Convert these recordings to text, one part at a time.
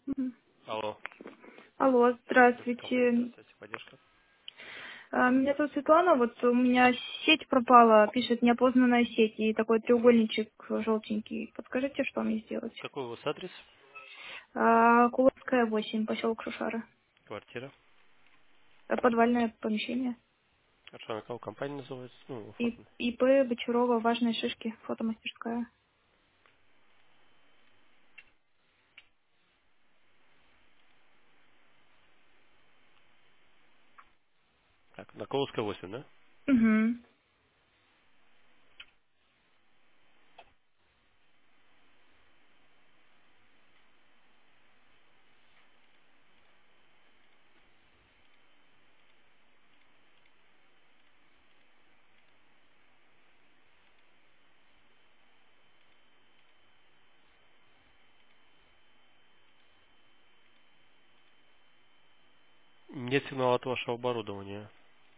Мгм. Алло. Алло, Компания, здравствуйте. здравствуйте, поддержка. Меня зовут Светлана, вот у меня сеть пропала, пишет неопознанная сеть, и такой треугольничек желтенький. Подскажите, что мне сделать? Какой у вас адрес? Кулакская, 8, поселок Шушара. Квартира. Подвальное помещение. Хорошо, на кого компания называется? Ну, И оформлена. ИП Бочарова, важные шишки, фотомастерская. Так, на Колосской 8, да? Угу. Нет сигнала от вашего оборудования.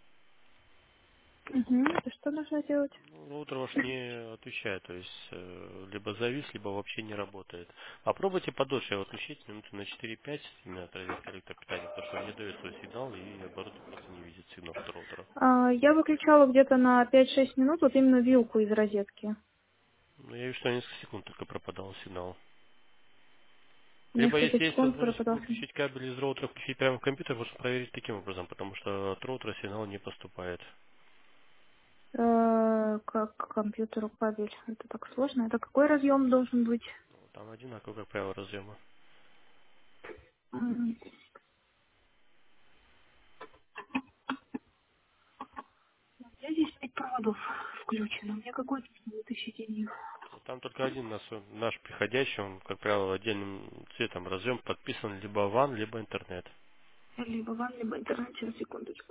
Угу. Это что нужно делать? Ну, роутер ваш не отвечает, то есть либо завис, либо вообще не работает. Попробуйте подольше его отключить, минуты на 4-5, именно от розетки электропитания, потому что он не дает свой сигнал, и оборудование просто не видит сигнал от роутера. Я выключала где-то на 5-6 минут вот именно вилку из розетки. Ну, я вижу, что несколько секунд только пропадал сигнал. Либо Несколько если есть секунд возможность пропадал. выключить кабель из роутера, включить прямо в компьютер, можно проверить таким образом, потому что от роутера сигнал не поступает. Как к компьютеру кабель? Это так сложно. Это какой разъем должен быть? Ну, там одинаково, как правило, разъемы. М, У меня здесь 5 проводов включено. Мне какой-то вытащить из них. Вот там только один наш приходящий, он, как правило, отдельным цветом разъем подписан либо WAN, либо интернет. Либо ван, либо интернет. Сейчас, секундочку.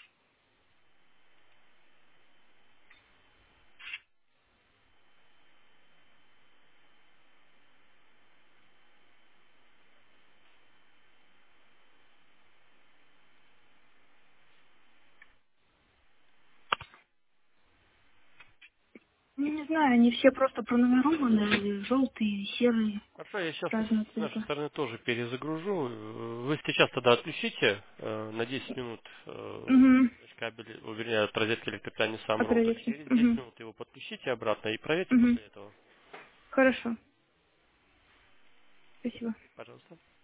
Ну, не знаю, они все просто пронумерованы. Желтые, серые, Хорошо, я сейчас разного с нашей цвета. стороны тоже перезагружу. Вы сейчас тогда отключите на 10 минут Угу. кабель, вернее, от розетки электропитания сам От роутер. розетки. Через 10 Угу. минут его подключите обратно и проверьте Угу. после этого. Хорошо. Спасибо. Пожалуйста.